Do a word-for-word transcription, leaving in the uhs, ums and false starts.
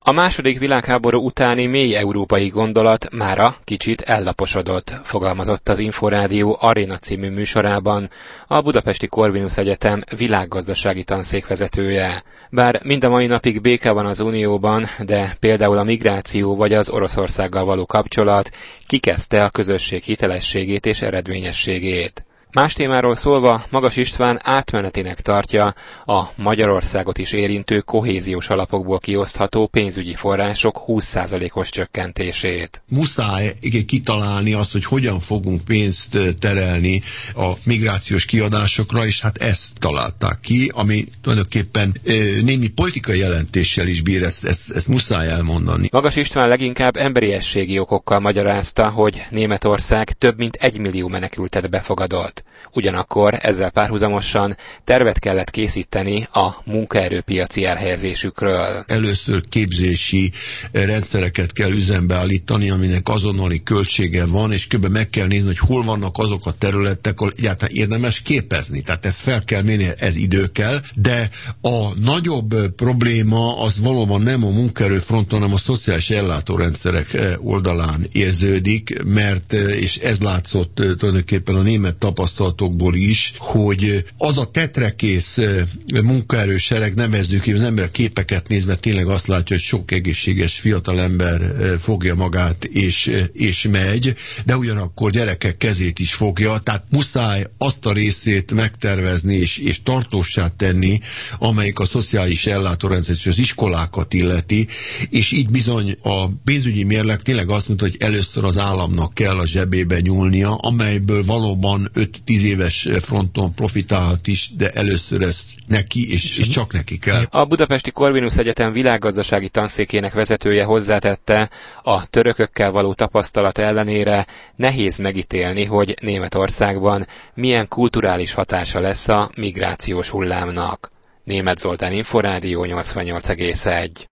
A második világháború utáni mély európai gondolat mára kicsit ellaposodott, fogalmazott az Inforádió Aréna című műsorában a Budapesti Corvinus Egyetem világgazdasági tanszékvezetője. Bár mind a mai napig béke van az Unióban, de például a migráció vagy az Oroszországgal való kapcsolat kikezdte a közösség hitelességét és eredményességét. Más témáról szólva, Magas István átmenetinek tartja a Magyarországot is érintő kohéziós alapokból kiosztható pénzügyi források húsz százalékos csökkentését. Muszáj kitalálni azt, hogy hogyan fogunk pénzt terelni a migrációs kiadásokra, és hát ezt találták ki, ami tulajdonképpen némi politikai jelentéssel is bír, ezt, ezt, ezt muszáj elmondani. Magas István leginkább emberiességi okokkal magyarázta, hogy Németország több mint egy millió menekültet befogadott. Ugyanakkor ezzel párhuzamosan tervet kellett készíteni a munkaerőpiaci elhelyezésükről. Először képzési rendszereket kell üzembe állítani, aminek azonnali költsége van, és kb. Meg kell nézni, hogy hol vannak azok a területek, ahol egyáltalán érdemes képezni. Tehát ezt fel kell mérni, ez idő kell, de a nagyobb probléma az valóban nem a munkaerőfronton, hanem a szociális ellátórendszerek oldalán érződik, mert, és ez látszott tulajdonképpen a német tapasztalatokból is, hogy az a tetrekész munkaerősereg, nevezzük ki, az ember képeket nézve tényleg azt látja, hogy sok egészséges fiatalember fogja magát és, és megy, de ugyanakkor gyerekek kezét is fogja, tehát muszáj azt a részét megtervezni és, és tartóssá tenni, amelyik a szociális ellátórendszer és az iskolákat illeti, és így bizony a pénzügyi mérleg tényleg azt mondta, hogy először az államnak kell a zsebébe nyúlnia, amelyből valóban öt-tíz éves fronton profitálhat is, de először ezt neki, és, és csak neki kell. A Budapesti Corvinus Egyetem világgazdasági tanszékének vezetője hozzátette, a törökökkel való tapasztalat ellenére nehéz megítélni, hogy Németországban milyen kulturális hatása lesz a migrációs hullámnak. Németh Zoltán, Inforádió nyolcvannyolc egész egy.